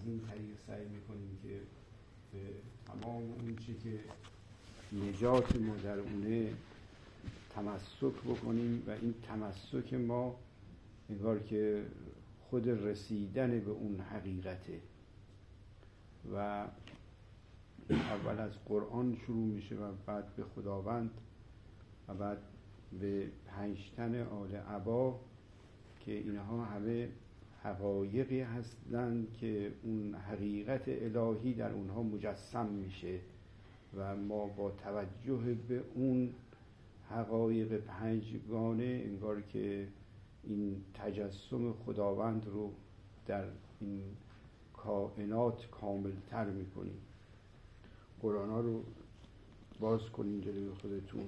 این طریق سعی میکنیم که به تمام اون چی که نجات ما در اونه تمسک بکنیم و این تمسک ما انگار که خود رسیدن به اون حقیقته و اول از قرآن شروع میشه و بعد به خداوند و بعد به 5 تن آل عبا که اینها همه حقایقی هستند که اون حقیقت الهی در اونها مجسم میشه و ما با توجه به اون حقایق 5 گانه انگار که این تجسم خداوند رو در این کائنات کاملتر میکنیم. قرآن ها رو باز کنین جلوی خودتون.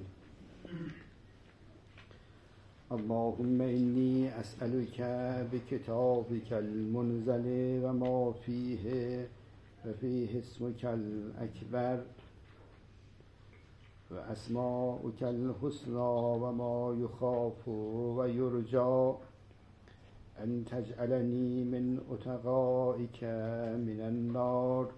اللهم انی اسألک بکتابک المنزل و ما فیه و فیه اسمک الاکبر و اسماؤک الحسنى و ما یخاف و یرجا ان تجعلنی من اتقائک من النار.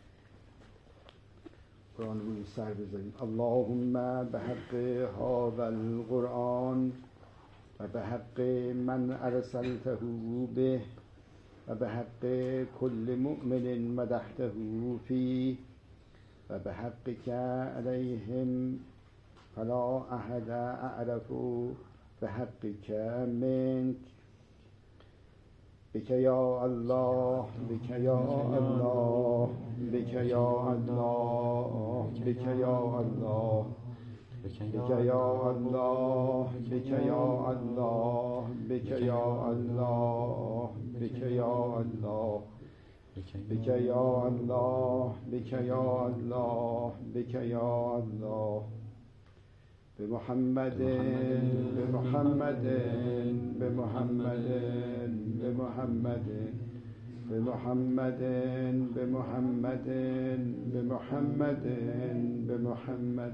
قرآن روی سر بذاریم. اللهم بحق هذا القرآن و بحق من ارسلته به و بحق كل مؤمن مدحته فيه و بحقك عليهم فلا أحد أعرف بحقك منك بك يا الله بك يا الله بك يا الله بك يا الله بك يا الله بك يا الله بك يا الله بك يا الله بك يا الله بك يا الله بك يا الله بمحمد بمحمد بمحمد بمحمد بمحمد بمحمد بمحمد بمحمد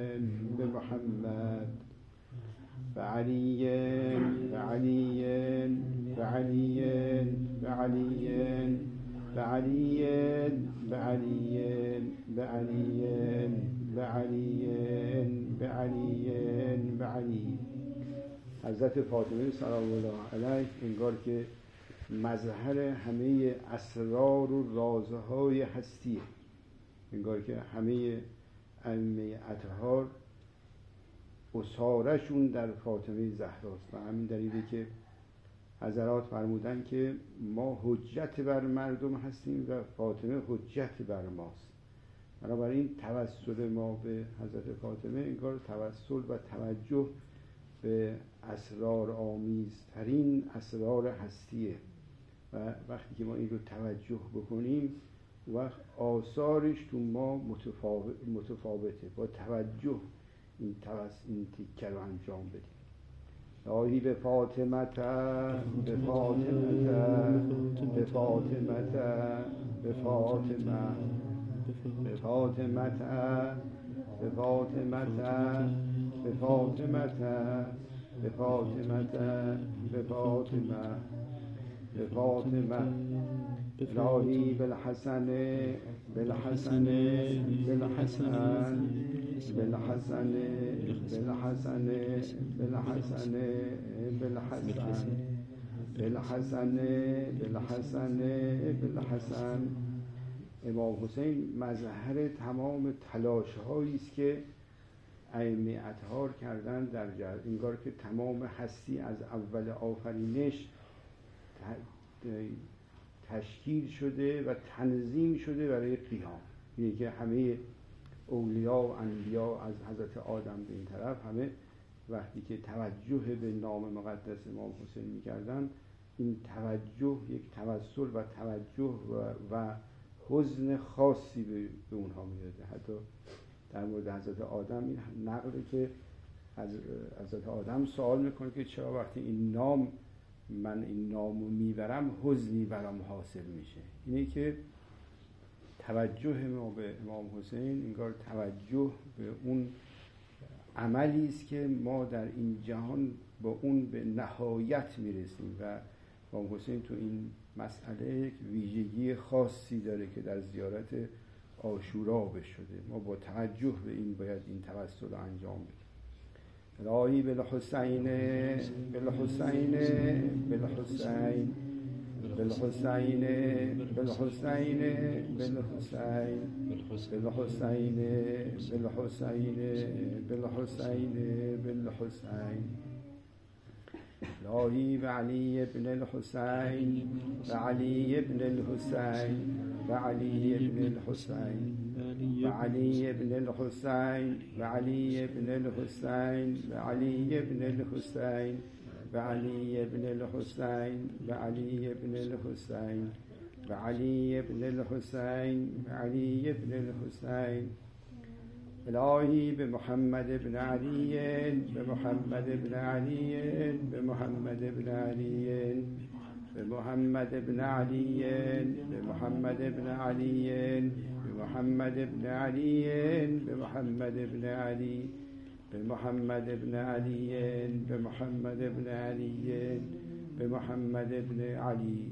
بمحمد بعلي بعلي بعلي بعلي بعلي بعلي بعلي بعلي بعلي بعلي. حضرت فاطمه سلام الله علیه انگار که مظهر همه اسرار و رازهای هستیه، انگار که همه ائمه اطهار اساره‌شون در فاطمه زهراست و همین دلیله که حضرات فرمودن که ما حجت بر مردم هستیم و فاطمه حجت بر ماست. بنابراین توسل ما به حضرت فاطمه انگار توسل و توجه به اسرار آمیزترین اسرار هستیه و وقتی که ما این رو توجه بکنیم وقت آثارش تو ما متفاوته. با توجه این تیکه رو انجام بدیم. الهی به فاطمته به فاطمته به فاطمته به فاطمه به فاطمته به فاطمته به فاطمته به فاطمته به فاطمه به فاطمه الهی بالحسن بالحسن بالحسن بالحسن بالحسن بالحسن بالحسن بالحسن بالحسن بالحسن. امام حسین مظهر تمام تلاش‌هایی است که ائمه اطهار کردن در انگار که تمام هستی از اول آفرینش تشکیل شده و تنظیم شده برای قیام. اینه که همه اولیا و انبیا از حضرت آدم به این طرف همه وقتی که توجه به نام مقدس امام حسین می‌کردن این توجه یک توسل و توجه و حزن خاصی به اونها میاده. حتی در مورد حضرت آدم این نقله که حضرت آدم سوال میکنه که چرا وقتی من این نامو میبرم حزنی برام حاصل میشه. اینه که توجه ما به امام حسین انگار توجه به اون عملی است که ما در این جهان با اون به نهایت میرسیم و امام حسین تو این مسئله یک ویژگی خاصی داره که در زیارت عاشورا بشده. ما با توجه به این باید این توسل رو انجام بدیم. الهی بالحسین بالحسین بالحسین بالحسین بالحسین بالحسین بالحسین بالحسین بالحسین بالحسین الهی بعلی ابن الحسین بعلی ابن الحسین بعلی ابن الحسین بعلی ابن الحسین بعلی ابن الحسین بعلی ابن الحسین بعلی ابن الحسین بعلی ابن الحسین بعلی ابن الحسین بعلی ابن الحسین الهی بمحمد بن علی بمحمد بن علی بمحمد بن علی بمحمد بن علی بمحمد بن علی بمحمد بن علی بمحمد بن علی بمحمد بن علی بمحمد بن علی بمحمد بن علی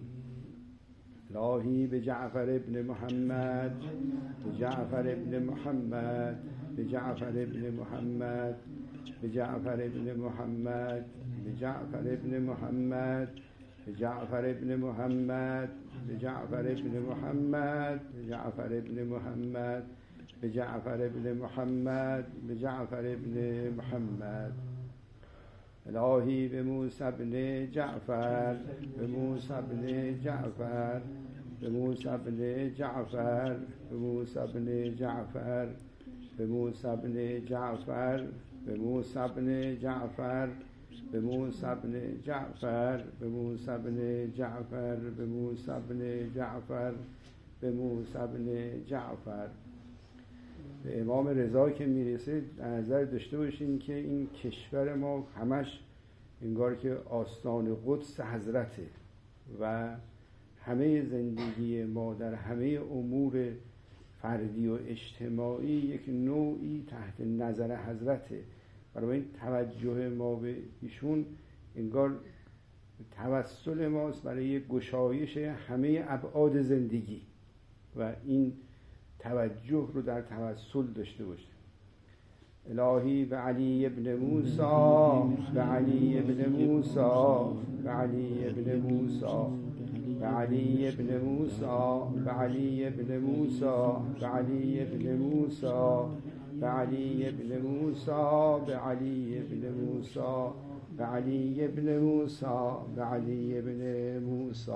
الهی بجعفر بن محمد بجعفر بن محمد بجعفر بن محمد بجعفر بن محمد بجعفر بن محمد بجعفر بن محمد بجعفر بن محمد بجعفر بن محمد بجعفر بن محمد بجعفر بن محمد الهی بموسی بن جعفر بموسی بن جعفر بموسی بن جعفر بموسی بن جعفر بموسی بن جعفر بموسی بن جعفر بموسی بن جعفر بموسی بن جعفر بموسی بن جعفر بموسی بن جعفر به امام رضا که میرسه در نظر داشته باشین که این کشور ما همش انگار که آستان قدس حضرته و همه زندگی ما در همه امور فردی و اجتماعی یک نوعی تحت نظر حضرته. برای این توجه ما به ایشون انگار توسل ماست برای گشایش همه ابعاد زندگی و این توجه رو در توسل داشته باشه. الهی به علی ابن موسی به علی ابن موسی به علی ابن موسی به علی ابن موسی به علی ابن موسی به علی ابن موسی به علی ابن موسی به علی ابن موسی به علی ابن موسی به علی ابن موسی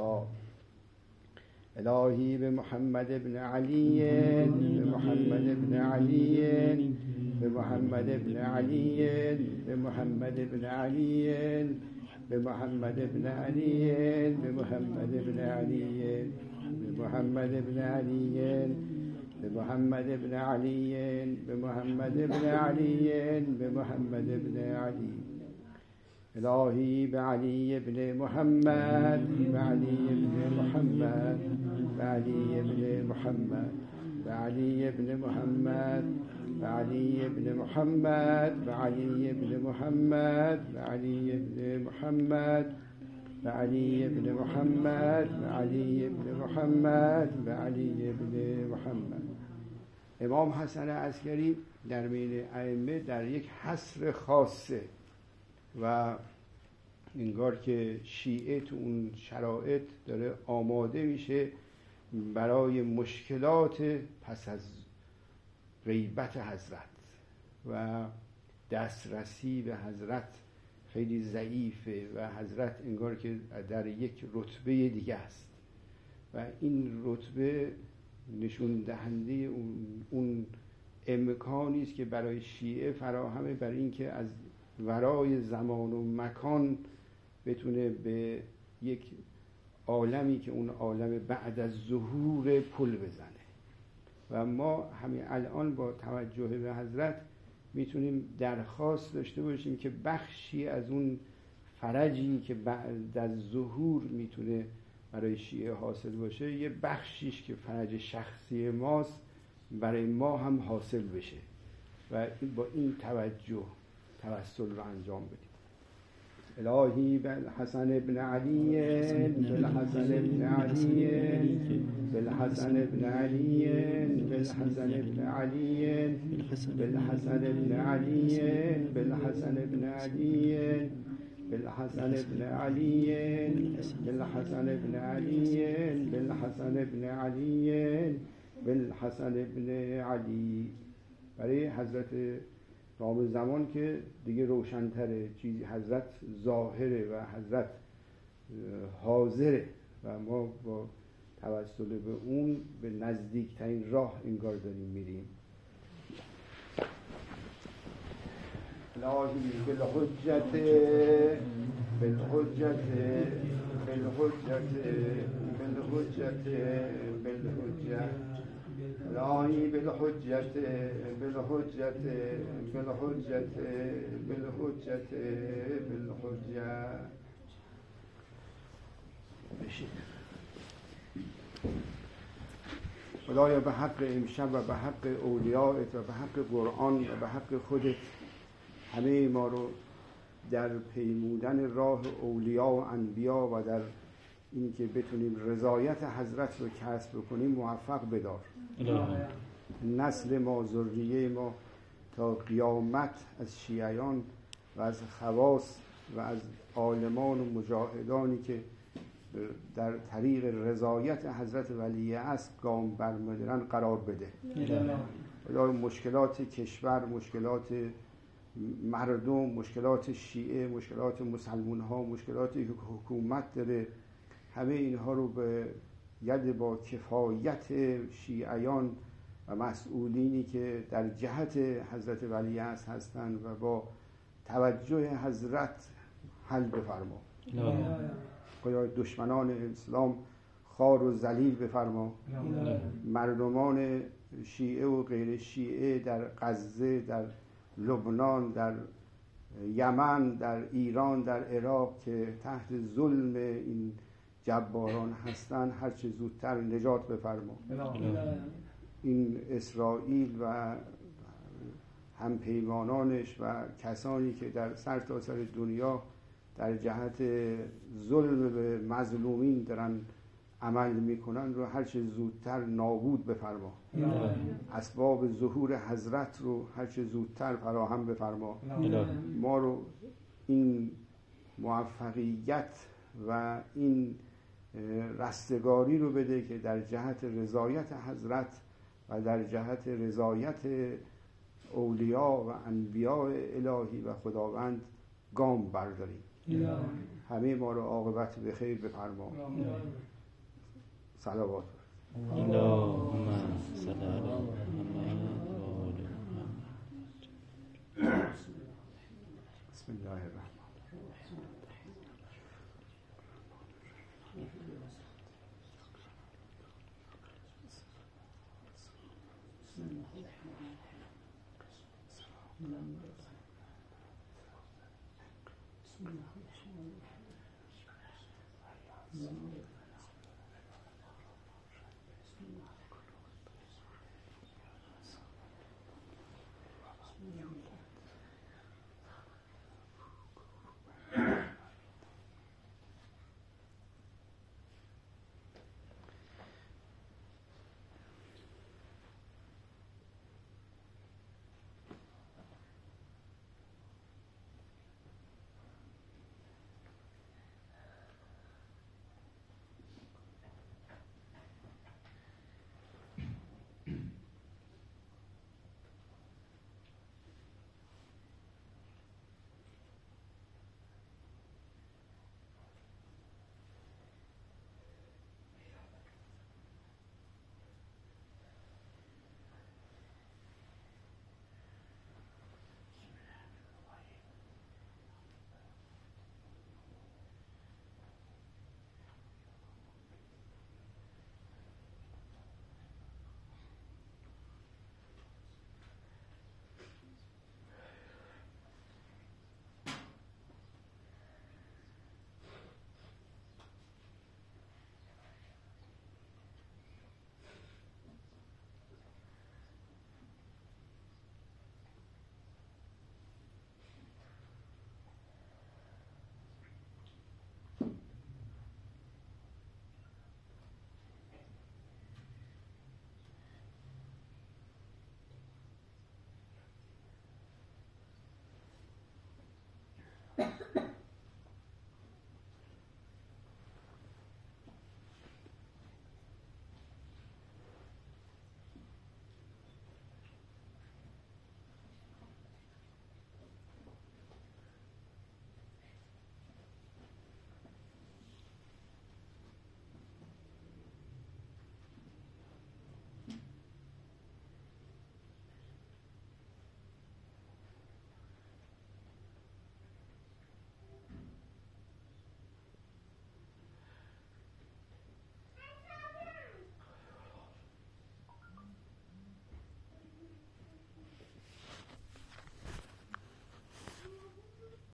الهی به محمد بن علی به محمد بن علی به محمد بن علی به محمد بن علی به محمد بن علی به محمد بن علی به محمد بن علی به محمد بن علی به محمد بن علی به محمد بن علی الهی به علی ابن محمد به علی ابن محمد به علی ابن محمد به علی ابن محمد به علی ابن محمد به علی ابن محمد به علی ابن محمد به علی ابن محمد به علی ابن محمد به علی ابن محمد. امام حسن عسکری در بین ائمه در یک حصر خاصه و انگار که شیعه تو اون شرایط داره آماده میشه برای مشکلات پس از غیبت حضرت و دسترسی به حضرت خیلی ضعیفه و حضرت انگار که در یک رتبه دیگه است و این رتبه نشون دهنده اون امکانی است که برای شیعه فراهمه برای اینکه از ورای زمان و مکان بتونه به یک عالمی که اون عالم بعد از ظهور پل بزنه و ما همین الان با توجه به حضرت میتونیم درخواست داشته باشیم که بخشی از اون فرجی که بعد از ظهور میتونه برای شیعه حاصل باشه یه بخشیش که فرج شخصی ماست برای ما هم حاصل بشه و با این توجه توسل رو انجام بدیم. الهی بالحسن ابن علی بالحسن ابن علی بالحسن ابن علی بالحسن ابن علی بالحسن ابن علی بالحسن ابن علی بالحسن ابن علی بالحسن ابن علی بالحسن ابن علی بالحسن ابن علی. برای حضرت نام زمان که دیگه روشن‌تره، چیزی حضرت ظاهره و حضرت حاضره و ما با توسل به اون به نزدیکترین راه انگار داریم میریم. الهی بالحجت بالحجت بالحجت بالحجت بالحجت الهی بالحجت بالحجت بالحجت بالحجت بالحجت. خدایا به حق امشب و به حق اولیایت و به حق قرآن و به حق خودت همه ما رو در پیمودن راه اولیا و انبیا و در این که بتونیم رضایت حضرت رو کسب کنیم موفق بدار. نسل ما، ذریه ما تا قیامت از شیعیان و از خواص و از عالمان و مجاهدانی که در طریق رضایت حضرت ولی اصل گام برمی‌دارن قرار بده. خدای مشکلات کشور، مشکلات مردم، مشکلات شیعه، مشکلات مسلمان ها، مشکلات حکومت داره، همه اینها رو به ید با کفایت شیعیان و مسئولینی که در جهت حضرت ولی اصل هستند و با توجه حضرت حل بفرما. خدای دشمنان اسلام خوار و ذلیل بفرما. مردمان شیعه و غیر شیعه در غزه، در لبنان، در یمن، در ایران، در عراق که تحت ظلم این جباران هستند هرچه زودتر نجات بفرما. این اسرائیل و همپیمانانش و کسانی که در سرتاسر دنیا در جهت ظلم به مظلومین دارن عمل میکنن رو هرچه زودتر نابود بفرما. اسباب ظهور حضرت رو هرچه زودتر فراهم بفرما. ما رو این موفقیت و این رستگاری رو بده که در جهت رضایت حضرت و در جهت رضایت اولیا و انبیاء الهی و خداوند گام برداریم. همه ما رو عاقبت به خیر بفرما. صلوات. اللهم صل علی محمد و آل محمد. بسم الله الرحمن الرحیم.